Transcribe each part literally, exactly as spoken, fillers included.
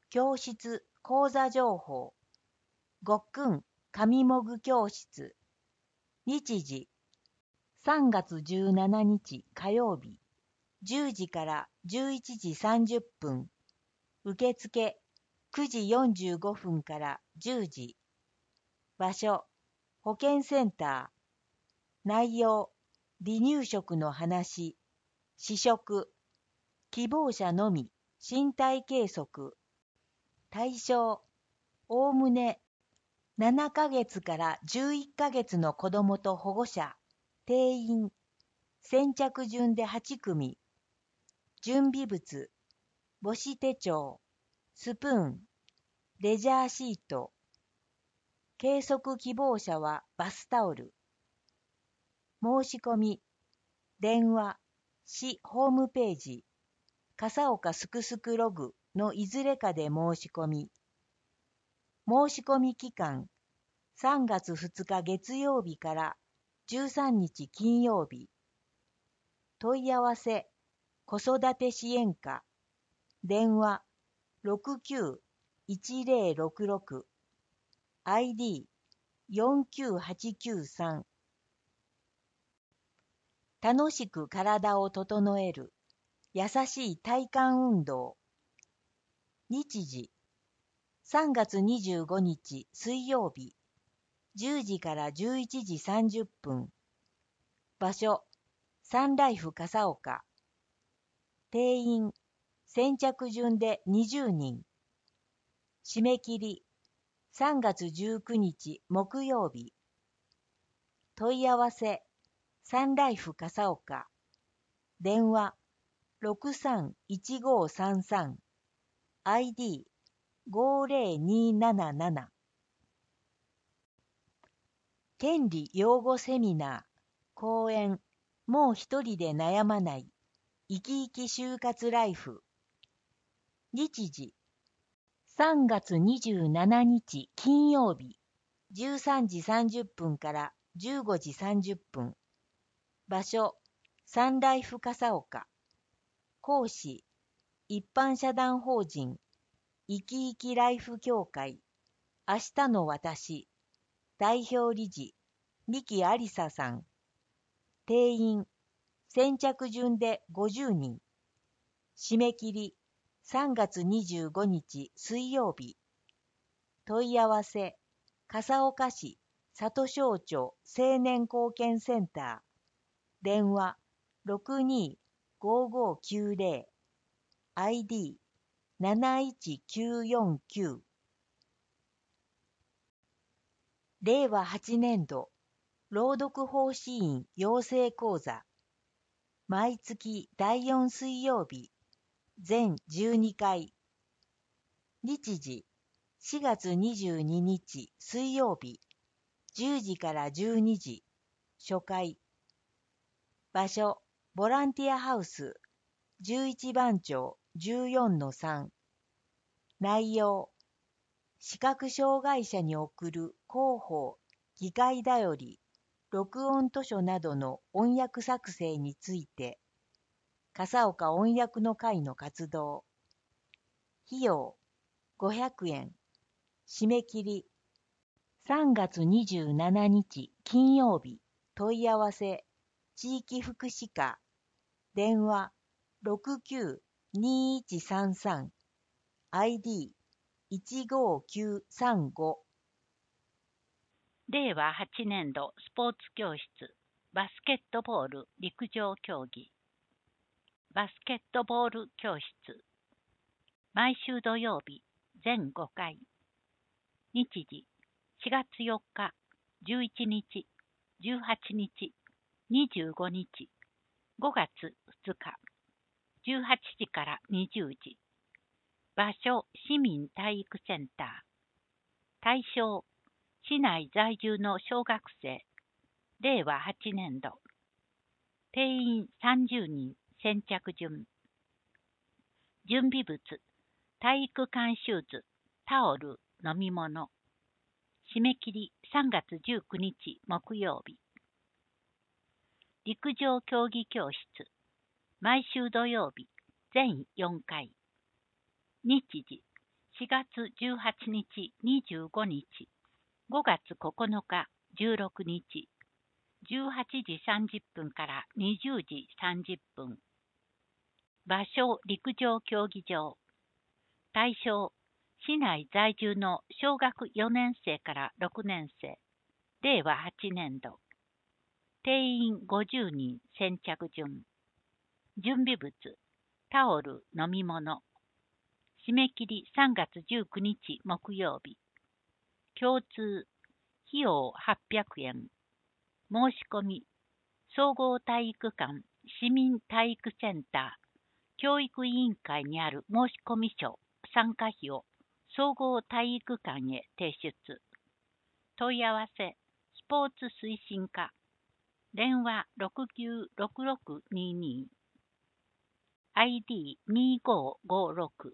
教室講座情報。ごっくん上もぐ教室。日時さんがつじゅうしちにち火曜日じゅうじからじゅういちじさんじゅっぷん。受付くじよんじゅうごふんからじゅうじ。場所保健センター。内容離乳食の話。試食希望者のみ。身体計測。対象おおむねななかげつからじゅういっかげつの子どもと保護者。定員先着順ではちくみ。準備物母子手帳、スプーン、レジャーシート。計測希望者はバスタオル。申し込み電話、市ホームページ、笠岡すくすくログのいずれかで申し込み。申し込み期間さんがつふつか月曜日からじゅうさんにち金曜日。問い合わせ子育て支援課。電話 ろくきゅういちぜろろくろく アイディーよんきゅうはちきゅうさん。楽しく体を整える優しい体幹運動。日時さんがつにじゅうごにち水曜日じゅうじからじゅういちじさんじゅっぷん。場所サンライフ笠岡。定員先着順でにじゅうにん。締め切りさんがつじゅうくにち木曜日。問い合わせサンライフ笠岡。電話ろくさんいちごさんさん アイディーごぜろになななな。権利擁護セミナー講演もう一人で悩まない生き生き就活ライフ。日時さんがつにじゅうしちにち金曜日じゅうさんじさんじゅっぷんからじゅうごじさんじゅっぷん。場所サンライフ笠岡。講師一般社団法人生き生きライフ協会明日の私代表理事三木ありささん。定員先着順でごじゅうにん。締め切りさんがつにじゅうごにち水曜日。問い合わせ笠岡市里庄町青年貢献センター。電話ろくにごごきゅうぜろ アイディーなないちきゅうよんきゅう。れいわはちねんど朗読奉仕員養成講座。毎月だいよん水曜日全じゅうにかい。日時しがつにじゅうににち水曜日じゅうじからじゅうにじ。初回。場所ボランティアハウスじゅういちばん町 じゅうよんのさん。内容視覚障害者に送る広報議会だより録音図書などの音訳作成について。笠岡音訳の会の活動。費用ごひゃくえん。締め切りさんがつにじゅうしちにち金曜日。問い合わせ地域福祉課。電話ろくきゅうにいちさんさん アイディーいちごきゅうさんご。 れいわはちねんどスポーツ教室バスケットボール陸上競技。バスケットボール教室。毎週土曜日全ごかい。日時しがつよっか、じゅういちにち、じゅうはちにち、にじゅうごにち、ごがつふつか、じゅうはちじからにじゅうじ。場所市民体育センター。対象市内在住の小学生。れいわはちねんど。定員さんじゅうにん先着順。準備物体育館シューズ、タオル、飲み物。締め切りさんがつじゅうくにち木曜日。陸上競技教室。毎週土曜日全よんかい。日時しがつじゅうはちにち、にじゅうごにち、ごがつここのか、じゅうろくにち、じゅうはちじさんじゅっぷんからにじゅうじさんじゅっぷん。場所、陸上競技場。対象、市内在住の小学よねんせいからろくねんせい、れいわはちねんど。定員ごじゅうにん、先着順。準備物、タオル、飲み物。締め切りさんがつじゅうくにち木曜日。共通、費用はっぴゃくえん。申し込み、総合体育館、市民体育センター、教育委員会にある申込書、参加費を総合体育館へ提出。問い合わせ、スポーツ推進課、電話ろくきゅうろくろくにに、アイディーにごごろく。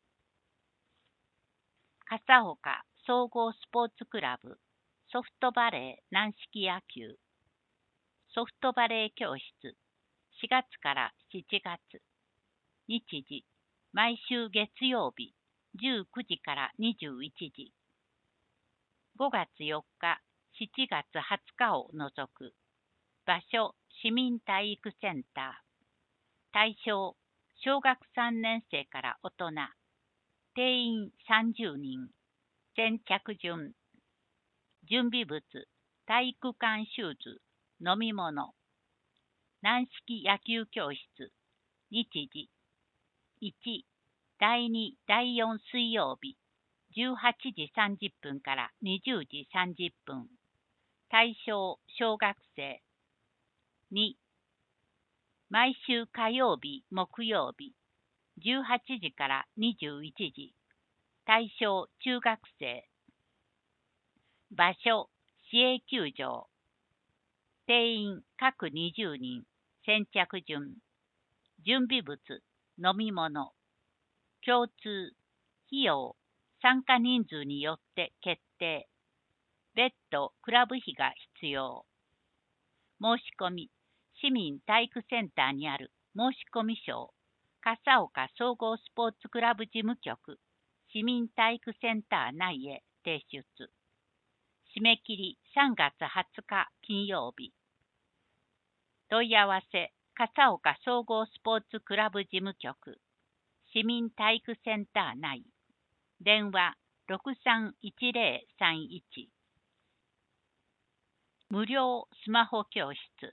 笠岡総合スポーツクラブ、ソフトバレー軟式野球、ソフトバレー教室、しがつからしちがつ。日時、毎週月曜日、じゅうくじからにじゅういちじ。ごがつよっか、しちがつはつかを除く。場所、市民体育センター。対象、小学さんねんせいから大人。定員さんじゅうにん。先着順。準備物、体育館シューズ、飲み物。軟式野球教室。日時。いち、だいに、だいよん水曜日、じゅうはちじさんじゅっぷんからにじゅうじさんじゅっぷん。対象、小学生。に、毎週火曜日、木曜日、じゅうはちじからにじゅういちじ。対象、中学生。場所、市営球場。定員、各にじゅうにん。先着順。準備物、飲み物。共通、費用、参加人数によって決定。別途、クラブ費が必要。申し込み、市民体育センターにある申込書、笠岡総合スポーツクラブ事務局、市民体育センター内へ提出。締め切りさんがつはつか金曜日。問い合わせ、笠岡総合スポーツクラブ事務局、市民体育センター内。電話ろくさんいちぜろさんいち。無料スマホ教室。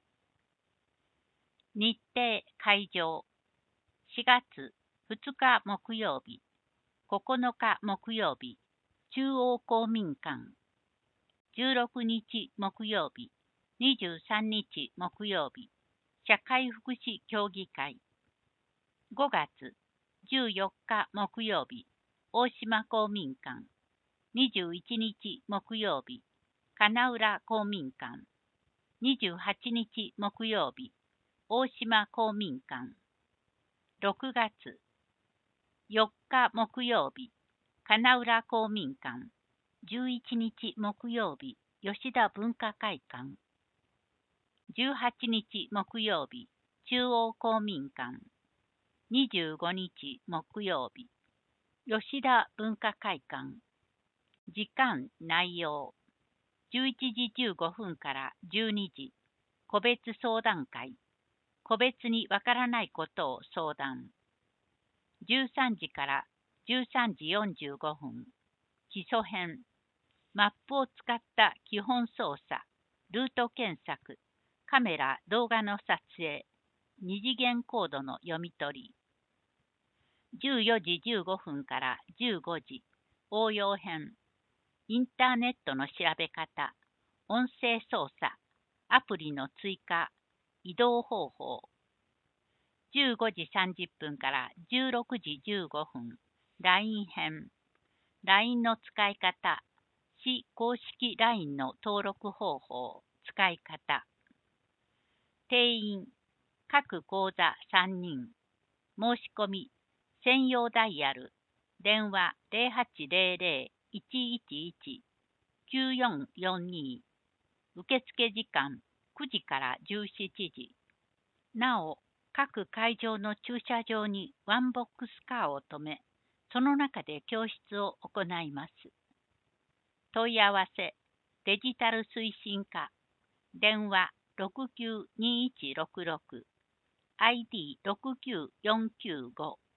日程会場。しがつふつか木曜日、ここのか木曜日、中央公民館。じゅうろくにち木曜日、にじゅうさんにち木曜日、社会福祉協議会。ごがつじゅうよっか木曜日、大島公民館。にじゅういちにち木曜日、金浦公民館。にじゅうはちにち木曜日、大島公民館。ろくがつよっか木曜日、金浦公民館。じゅういちにち木曜日、吉田文化会館。じゅうはちにち木曜日、中央公民館。にじゅうごにち木曜日、吉田文化会館。時間、内容。じゅういちじじゅうごふんからじゅうにじ、個別相談会。個別にわからないことを相談。じゅうさんじからじゅうさんじよんじゅうごふん、基礎編。マップを使った基本操作、ルート検索、カメラ、動画の撮影、二次元コードの読み取り。じゅうよじじゅうごふんからじゅうごじ、応用編。インターネットの調べ方、音声操作、アプリの追加、移動方法。じゅうごじさんじゅっぷんからじゅうろくじじゅうごふん、ライン 編。ライン の使い方、市公式 ライン の登録方法、使い方。定員、各講座さんにん。申し込み、専用ダイヤル、電話ゼロはちゼロゼロ いちいちいち きゅうよんよんに。受付時間くじからじゅうしちじ。なお、各会場の駐車場にワンボックスカーを止め、 その中で教室を行います。問い合わせ、デジタル推進課、電話ろくきゅうにいちろくろく、アイディーろくきゅうよんきゅうご。